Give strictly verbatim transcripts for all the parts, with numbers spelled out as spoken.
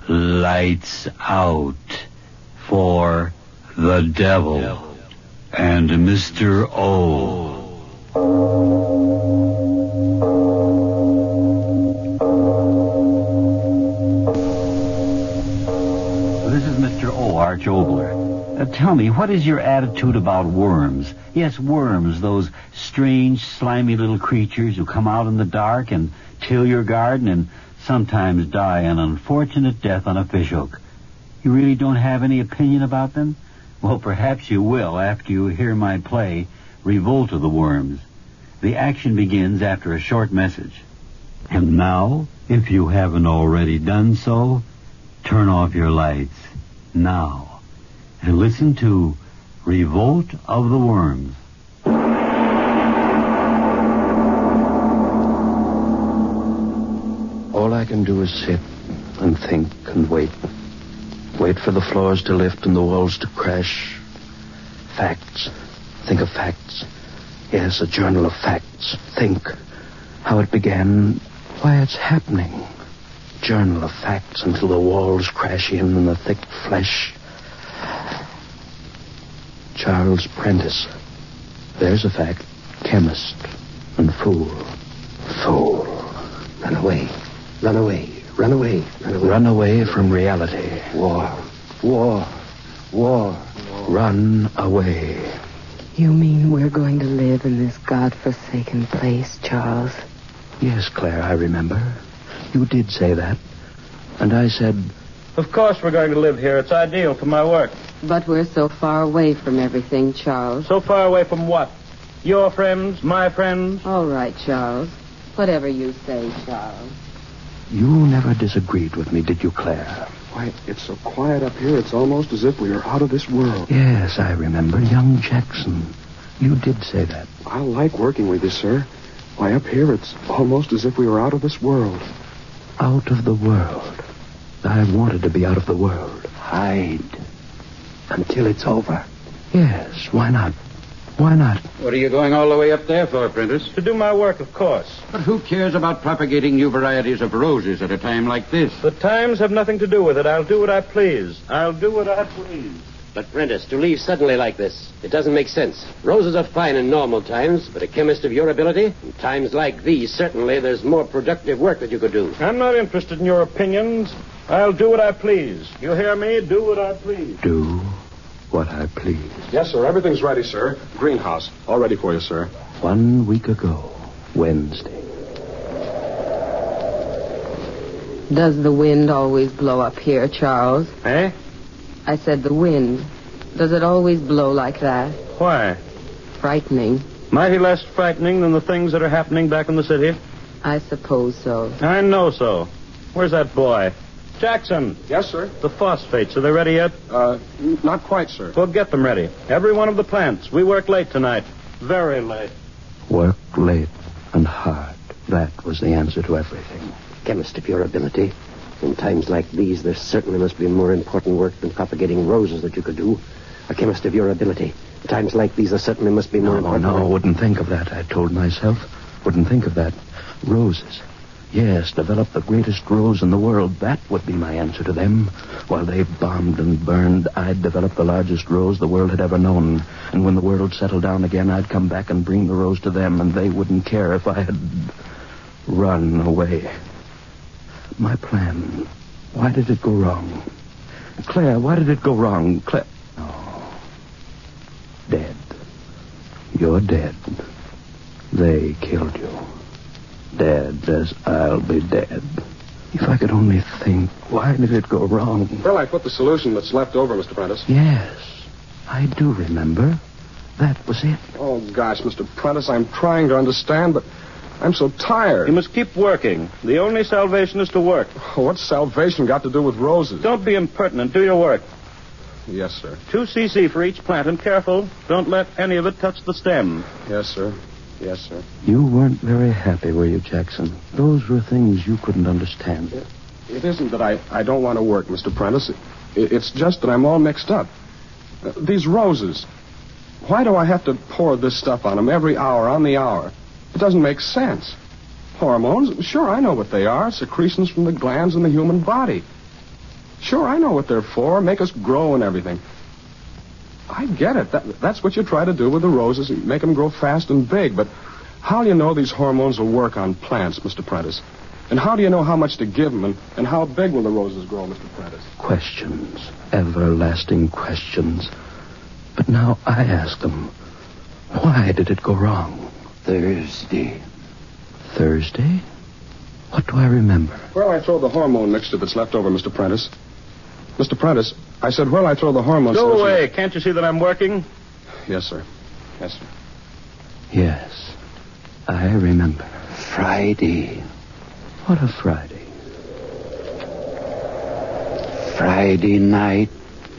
Lights out for the devil and Mister O. This is Mister O, Arch Obler. Uh, tell me, what is your attitude about worms? Yes, worms, those strange, slimy little creatures who come out in the dark and till your garden and sometimes die an unfortunate death on a fishhook. You really don't have any opinion about them? Well, perhaps you will after you hear my play, Revolt of the Worms. The action begins after a short message. And now, if you haven't already done so, turn off your lights now and listen to Revolt of the Worms. All I can do is sit and think and wait. Wait for the floors to lift and the walls to crash. Facts. Think of facts. Yes, a journal of facts. Think how it began, why it's happening. Journal of facts until the walls crash in and the thick flesh. Charles Prentice. There's a fact. Chemist and fool. Fool. Run away. Run away. Run away. Run away. Run away from reality. War. War. War. Run away. You mean we're going to live in this godforsaken place, Charles? Yes, Claire, I remember. You did say that. And I said... Of course we're going to live here. It's ideal for my work. But we're so far away from everything, Charles. So far away from what? Your friends? My friends? All right, Charles. Whatever you say, Charles. You never disagreed with me, did you, Claire? Why, it's so quiet up here, it's almost as if we are out of this world. Yes, I remember. Young Jackson. You did say that. I like working with you, sir. Why, up here, it's almost as if we were out of this world. Out of the world. I wanted to be out of the world. Hide. Until it's over. Yes, why not? Why not? What are you going all the way up there for, Prentice? To do my work, of course. But who cares about propagating new varieties of roses at a time like this? The times have nothing to do with it. I'll do what I please. I'll do what I please. But, Prentice, to leave suddenly like this, it doesn't make sense. Roses are fine in normal times, but a chemist of your ability, in times like these, certainly there's more productive work that you could do. I'm not interested in your opinions. I'll do what I please. You hear me? Do what I please. Do what I please. Yes, sir. Everything's ready, sir. Greenhouse. All ready for you, sir. One week ago, Wednesday. Does the wind always blow up here, Charles? Eh? I said the wind. Does it always blow like that? Why? Frightening. Mighty less frightening than the things that are happening back in the city. I suppose so. I know so. Where's that boy? Jackson. Yes, sir. The phosphates, are they ready yet? Uh, n- not quite, sir. Well, get them ready. Every one of the plants. We work late tonight. Very late. Work late and hard. That was the answer to everything. Chemist of your ability. In times like these, there certainly must be more important work than propagating roses that you could do. A chemist of your ability. In times like these, there certainly must be more No, important no, work. wouldn't think of that, I told myself. Wouldn't think of that. Roses. Yes, develop the greatest rose in the world. That would be my answer to them. While they bombed and burned, I'd develop the largest rose the world had ever known. And when the world settled down again, I'd come back and bring the rose to them, and they wouldn't care if I had run away. My plan. Why did it go wrong? Claire, why did it go wrong? Claire... Oh. Dead. You're dead. They killed you. Dead as I'll be dead. If I could only think, why did it go wrong? Well, I put the solution that's left over, Mister Prentice. Yes, I do remember. That was it. Oh, gosh, Mister Prentice, I'm trying to understand, but I'm so tired. You must keep working. The only salvation is to work. What's salvation got to do with roses? Don't be impertinent. Do your work. Yes, sir. Two C C for each plant, and careful. Don't let any of it touch the stem. Yes, sir. Yes, sir. You weren't very happy, were you, Jackson? Those were things you couldn't understand. It, it isn't that I, I don't want to work, Mister Prentice. It, it, it's just that I'm all mixed up. Uh, these roses. Why do I have to pour this stuff on them every hour, on the hour? It doesn't make sense. Hormones? Sure, I know what they are. Secretions from the glands in the human body. Sure, I know what they're for. Make us grow and everything. I get it. That, that's what you try to do with the roses, make them grow fast and big. But how do you know these hormones will work on plants, Mister Prentice? And how do you know how much to give them, and, and how big will the roses grow, Mister Prentice? Questions. Everlasting questions. But now I ask them, why did it go wrong? Thursday. Thursday? What do I remember? Where'll I throw the hormone mixture that's left over, Mister Prentice? Mister Prentice, I said, where'll I throw the hormone... Go solution? away. Can't you see that I'm working? Yes, sir. Yes, sir. Yes, I remember. Friday. What a Friday. Friday night.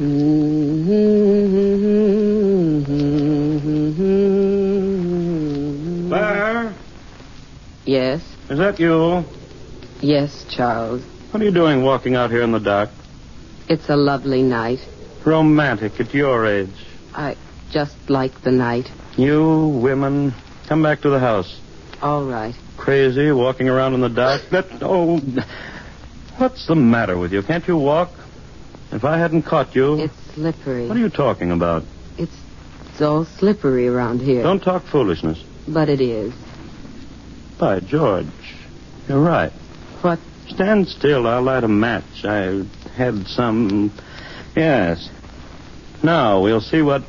Claire? Yes? Is that you? Yes, Charles. What are you doing walking out here in the dark? It's a lovely night. Romantic at your age. I just like the night. You women, come back to the house. All right. Crazy, walking around in the dark. That, oh, what's the matter with you? Can't you walk? If I hadn't caught you... It's slippery. What are you talking about? It's, it's all slippery around here. Don't talk foolishness. But it is. By George, you're right. What? Stand still. I'll light a match. I had some... Yes. Now, we'll see what...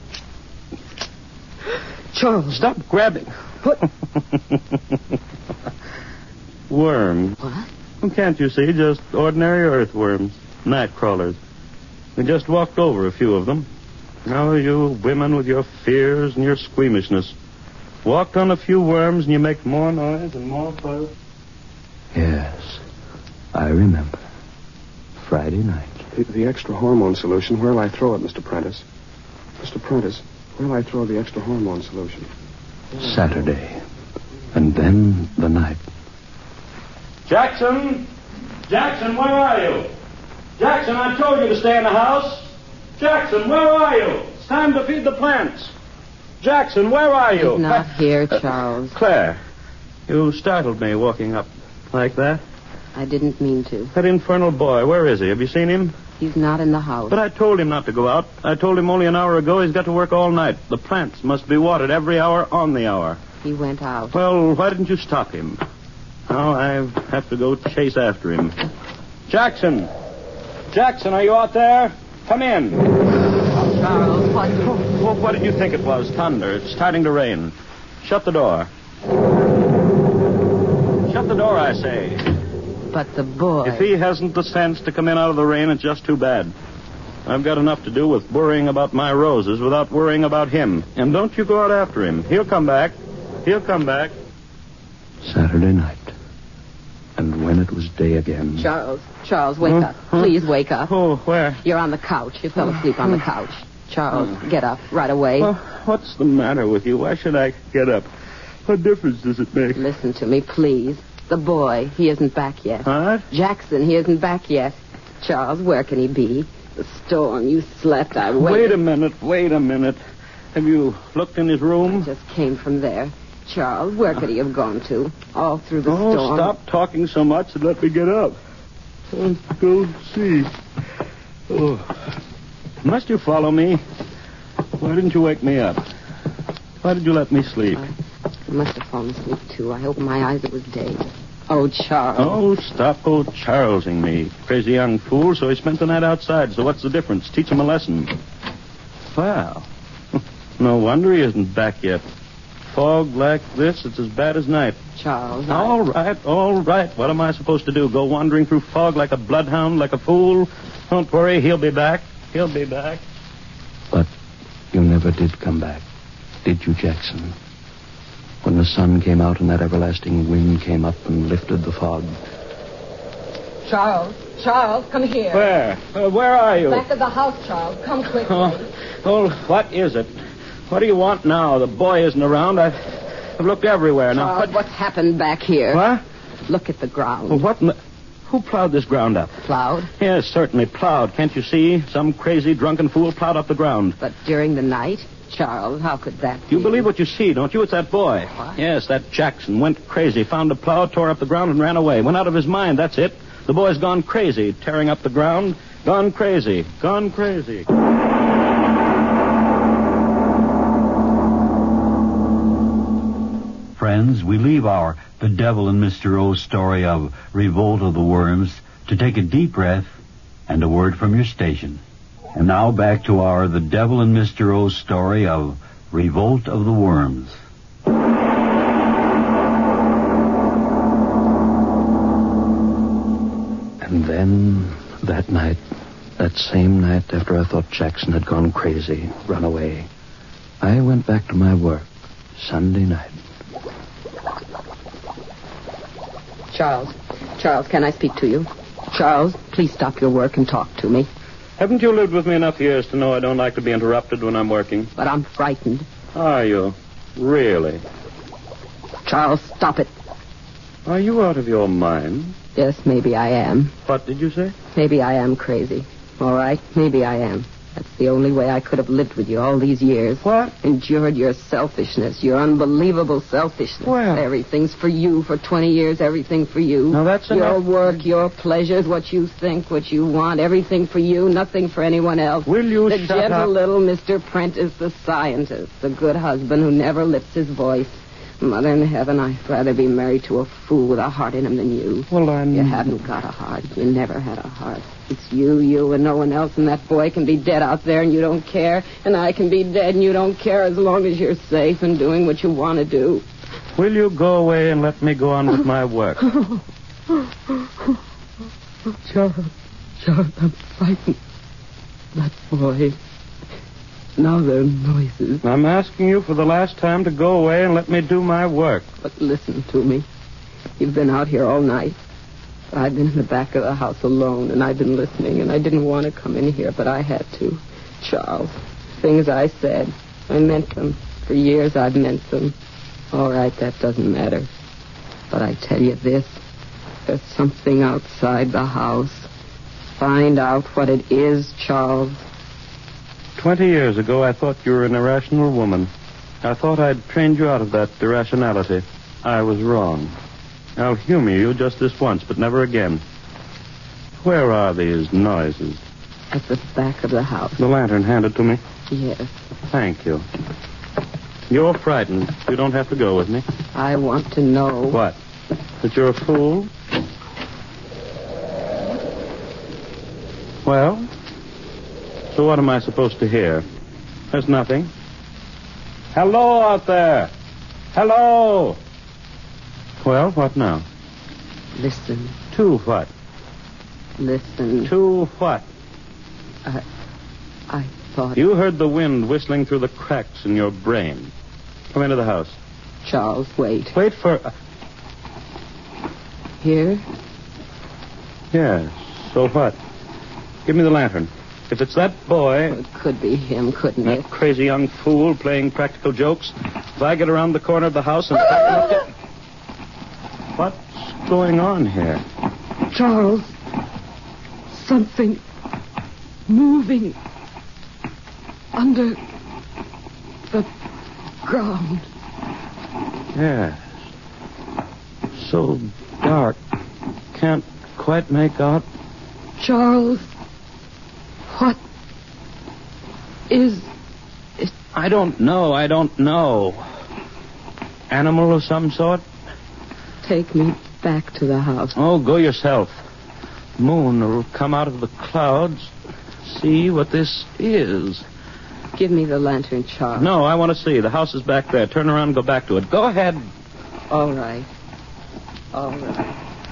Charles. Stop grabbing. What? Worms. What? Well, can't you see? Just ordinary earthworms. Night crawlers. We just walked over a few of them. Now you women with your fears and your squeamishness. Walked on a few worms and you make more noise and more fuss. Yes, I remember. Friday night. The, the extra hormone solution, where'll I throw it, Mister Prentice? Mister Prentice, where'll I throw the extra hormone solution? Saturday. And then the night. Jackson! Jackson, where are you? Jackson, I told you to stay in the house. Jackson, where are you? It's time to feed the plants. Jackson, where are you? He's not here, Charles. Claire, you startled me walking up like that. I didn't mean to. That infernal boy, where is he? Have you seen him? He's not in the house. But I told him not to go out. I told him only an hour ago he's got to work all night. The plants must be watered every hour on the hour. He went out. Well, why didn't you stop him? Now I have to go chase after him. Jackson! Jackson, are you out there? Come in. Charles, what? Well, what did you think it was? Thunder. It's starting to rain. Shut the door. Shut the door, I say. But the boy... If he hasn't the sense to come in out of the rain, it's just too bad. I've got enough to do with worrying about my roses without worrying about him. And don't you go out after him. He'll come back. He'll come back. Saturday night. And when it was day again... Charles, Charles, wake Huh? up. Huh? Please wake up. Oh, where? You're on the couch. You fell asleep on the couch. Charles, get up right away. Well, what's the matter with you? Why should I get up? What difference does it make? Listen to me, please. The boy, he isn't back yet. What? Jackson, he isn't back yet. Charles, where can he be? The storm, you slept, I waited. Wait a minute, wait a minute. Have you looked in his room? I just came from there. Charles, where could he have gone to? All through the Oh, storm. stop talking so much and let me get up. Let's go see. Oh. Must you follow me? Why didn't you wake me up? Why did you let me sleep? I must have fallen asleep, too. I opened my eyes. It was day. Oh, Charles. Oh, stop old Charlesing me. Crazy young fool, so he spent the night outside. So what's the difference? Teach him a lesson. Well, no wonder he isn't back yet. Fog like this, it's as bad as night. Charles, All right, all right. What am I supposed to do? Go wandering through fog like a bloodhound, like a fool? Don't worry, he'll be back. He'll be back. But you never did come back, did you, Jackson? When the sun came out and that everlasting wind came up and lifted the fog. Charles, Charles, come here. Where? Uh, where are you? Back of the house, Charles. Come quickly. Oh, oh, what is it? What do you want now? The boy isn't around. I've, I've looked everywhere. Now, Charles, what? what's happened back here? What? Look at the ground. Well, what in the... Who plowed this ground up? Plowed? Yes, certainly plowed. Can't you see? Some crazy drunken fool plowed up the ground. But during the night? Charles, how could that be? You believe what you see, don't you? It's that boy. What? Yes, that Jackson went crazy, found a plow, tore up the ground, and ran away. Went out of his mind, that's it. The boy's gone crazy, tearing up the ground. Gone crazy. Gone crazy. Friends, we leave our The Devil and Mister O story of Revolt of the Worms to take a deep breath and a word from your station. And now back to our The Devil and Mister O story of Revolt of the Worms. And then, that night, that same night after I thought Jackson had gone crazy, run away, I went back to my work, Sunday night. Charles, Charles, can I speak to you? Charles, please stop your work and talk to me. Haven't you lived with me enough years to know I don't like to be interrupted when I'm working? But I'm frightened. Are you? Really? Charles, stop it. Are you out of your mind? Yes, maybe I am. What did you say? Maybe I am crazy. All right, maybe I am. That's the only way I could have lived with you all these years. What? Endured your selfishness, your unbelievable selfishness. Well. Everything's for you for twenty years, everything for you. Now, that's Your enough. work, your pleasures, what you think, what you want, everything for you, nothing for anyone else. Will you The shut gentle up? little Mister Prentice, the scientist, the good husband who never lifts his voice. Mother in heaven, I'd rather be married to a fool with a heart in him than you. Well, I'm... You haven't got a heart. You never had a heart. It's you, you, and no one else, and that boy can be dead out there and you don't care, and I can be dead and you don't care as long as you're safe and doing what you want to do. Will you go away and let me go on with my work? Charles, Charles, I'm frightened. That boy. Now there are noises. I'm asking you for the last time to go away and let me do my work. But listen to me. You've been out here all night. I've been in the back of the house alone, and I've been listening, and I didn't want to come in here, but I had to. Charles, things I said, I meant them. For years I've meant them. All right, that doesn't matter. But I tell you this, there's something outside the house. Find out what it is, Charles. Twenty years ago, I thought you were an irrational woman. I thought I'd trained you out of that irrationality. I was wrong. I'll humor you just this once, but never again. Where are these noises? At the back of the house. The lantern handed to me. Yes. Thank you. You're frightened. You don't have to go with me. I want to know. What? That you're a fool? Well? So what am I supposed to hear? There's nothing. Hello out there. Hello. Well, what now? Listen. To what? Listen. To what? I, I thought... You heard the wind whistling through the cracks in your brain. Come into the house. Charles, wait. Wait for... Uh... Here? Yes. So what? Give me the lantern. If it's that boy... Well, it could be him, couldn't That it? crazy young fool playing practical jokes. If I get around the corner of the house and... What's going on here? Charles, something moving under the ground. Yes. So dark. Can't quite make out. Charles, what is it? I don't know. I don't know. Animal of some sort? Take me back to the house. Oh, go yourself. Moon will come out of the clouds. See what this is. Give me the lantern, Charles. No, I want to see. The house is back there. Turn around and go back to it. Go ahead. All right. All right.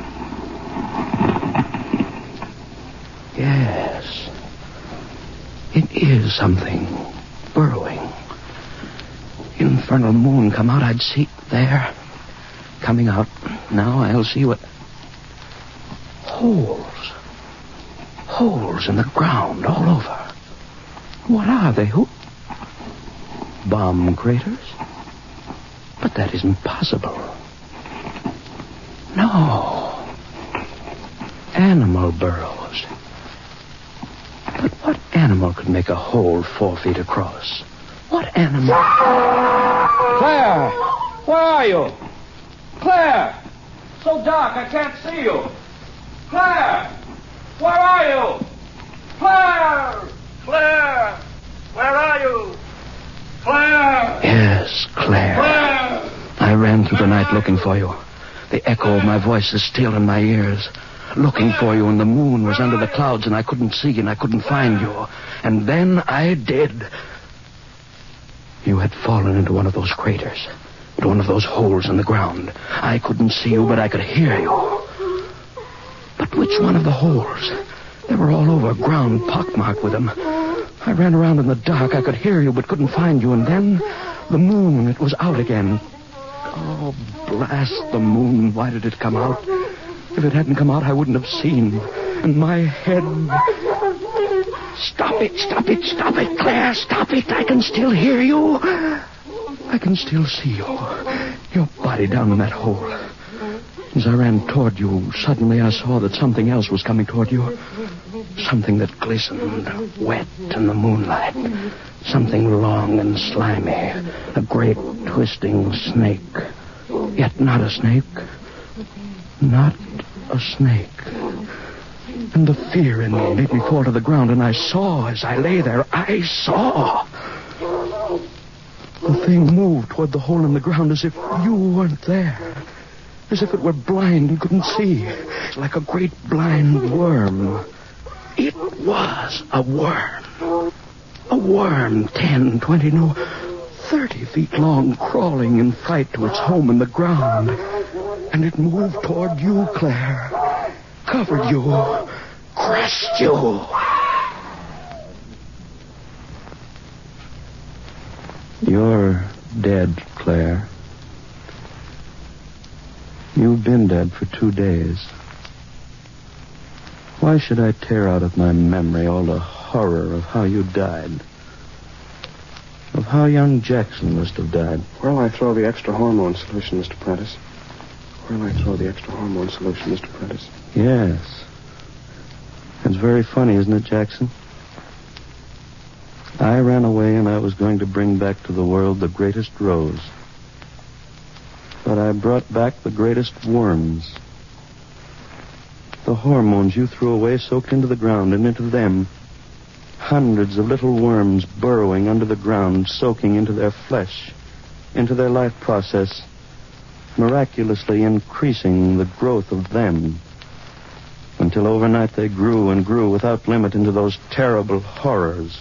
Yes. It is something burrowing. Infernal moon come out, I'd see there. Coming out. Now I'll see what... Holes. Holes in the ground all over. What are they? Who... Bomb craters? But that isn't possible. No. Animal burrows. But what animal could make a hole four feet across? What animal... Claire! Where are you? Claire! So dark I can't see you. Claire! Where are you? night looking for you. The echo of my voice is still in my ears. Looking for you, and the moon was under the clouds, and I couldn't see, and I couldn't find you. And then I did. You had fallen into one of those craters, into one of those holes in the ground. I couldn't see you, but I could hear you. But which one of the holes? They were all over, ground pockmarked with them. I ran around in the dark. I could hear you, but couldn't find you. And then the moon, it was out again. Oh, blast the moon. Why did it come out? If it hadn't come out, I wouldn't have seen. And my head... Stop it, stop it, stop it, Claire, stop it. I can still hear you. I can still see you. Your body down in that hole. As I ran toward you, suddenly I saw that something else was coming toward you. Something that glistened, wet in the moonlight. Something long and slimy. A great twisting snake. Yet not a snake. Not a snake. And the fear in me made me fall to the ground, and I saw as I lay there, I saw. The thing moved toward the hole in the ground as if you weren't there. As if it were blind and couldn't see. Like a great blind worm. It was a worm. A worm, ten, twenty, no, thirty feet long, crawling in fright to its home in the ground. And it moved toward you, Claire. Covered you. Crushed you. You're dead, Claire. You've been dead for two days. Why should I tear out of my memory all the horror of how you died? Of how young Jackson must have died? Where'll I throw the extra hormone solution, Mister Prentice? Where'll I throw the extra hormone solution, Mister Prentice? Yes. It's very funny, isn't it, Jackson? I ran away and I was going to bring back to the world the greatest rose. But I brought back the greatest worms. The hormones you threw away soaked into the ground, and into them, hundreds of little worms burrowing under the ground, soaking into their flesh, into their life process, miraculously increasing the growth of them, until overnight they grew and grew without limit into those terrible horrors.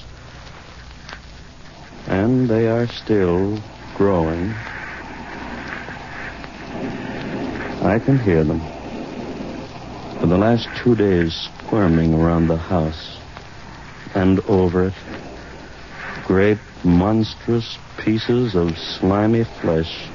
And they are still growing. I can hear them. For the last two days, squirming around the house and over it, great monstrous pieces of slimy flesh,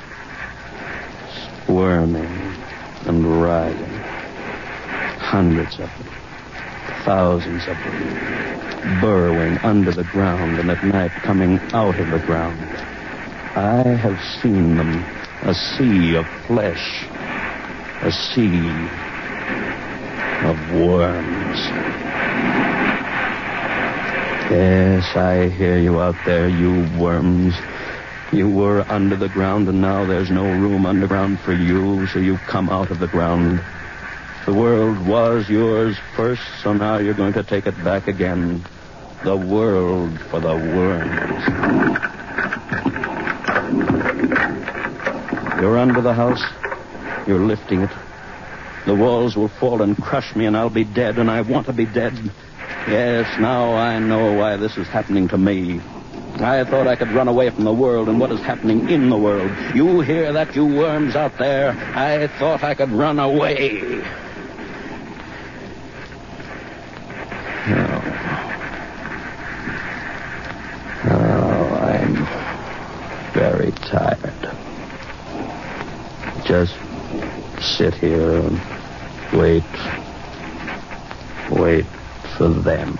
squirming and writhing. Hundreds of them, thousands of them, burrowing under the ground and at night coming out of the ground. I have seen them, a sea of flesh, a sea of worms. Yes, I hear you out there, you worms. You were under the ground, and now there's no room underground for you, so you've come out of the ground. The world was yours first, so now you're going to take it back again. The world for the worms. You're under the house. You're lifting it. The walls will fall and crush me, and I'll be dead, and I want to be dead. Yes, now I know why this is happening to me. I thought I could run away from the world and what is happening in the world. You hear that, you worms out there? I thought I could run away. Oh. Oh, I'm very tired. Just sit here and wait. Wait for them.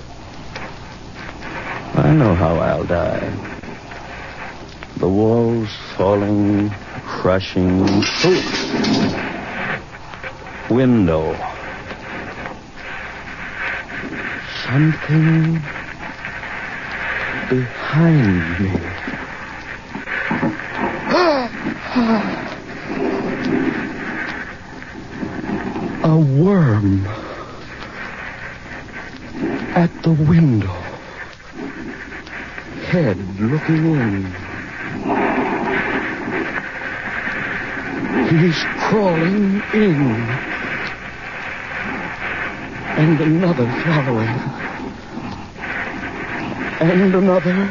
I know how I'll die. The walls falling, crushing. Ooh. Window. Something behind me. A worm at the window. Head looking in. He's crawling in. And another following. And another.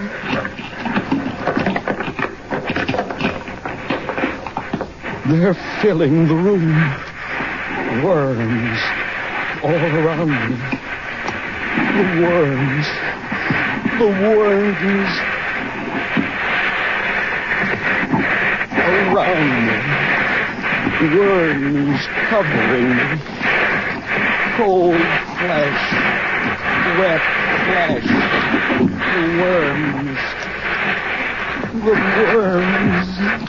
They're filling the room. Worms all around me. The worms. The worms around me. Worms covering me. Cold flesh. Wet flesh. The worms. The worms.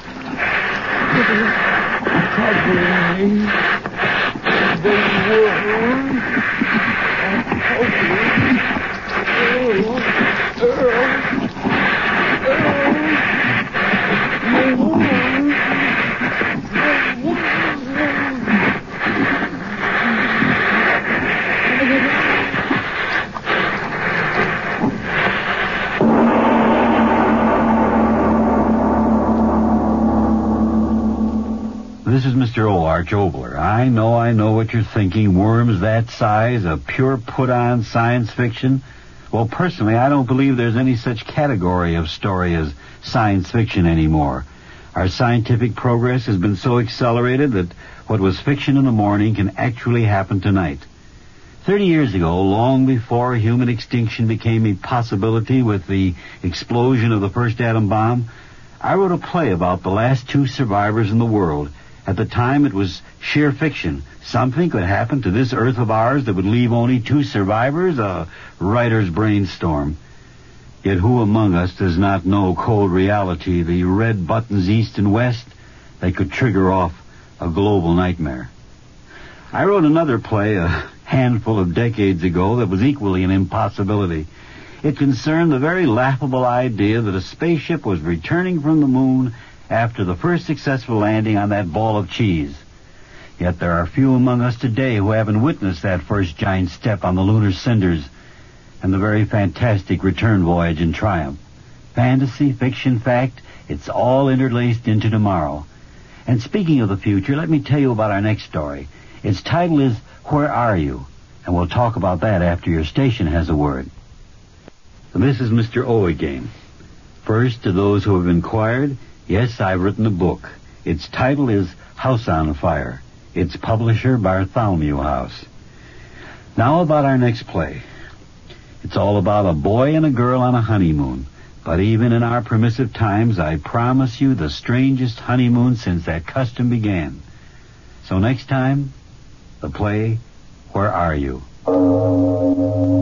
Covering me. The worms are covering me. Earl, Earl, Earl, the worms, the worms. This is Mister O. Arch Obler. I know, I know what you're thinking. Worms that size, a pure put-on science fiction. Well, personally, I don't believe there's any such category of story as science fiction anymore. Our scientific progress has been so accelerated that what was fiction in the morning can actually happen tonight. Thirty years ago, long before human extinction became a possibility with the explosion of the first atom bomb, I wrote a play about the last two survivors in the world. At the time, it was sheer fiction. Something could happen to this Earth of ours that would leave only two survivors, a writer's brainstorm. Yet who among us does not know cold reality, the red buttons east and west that could trigger off a global nightmare? I wrote another play a handful of decades ago that was equally an impossibility. It concerned the very laughable idea that a spaceship was returning from the moon after the first successful landing on that ball of cheese. Yet there are few among us today who haven't witnessed that first giant step on the lunar cinders and the very fantastic return voyage in triumph. Fantasy, fiction, fact, it's all interlaced into tomorrow. And speaking of the future, let me tell you about our next story. Its title is Where Are You? And we'll talk about that after your station has a word. This is Mister O again. First, to those who have inquired, yes, I've written a book. Its title is House on Fire. Its publisher, Bartholomew House. Now about our next play. It's all about a boy and a girl on a honeymoon. But even in our permissive times, I promise you the strangest honeymoon since that custom began. So next time, the play, Where Are You?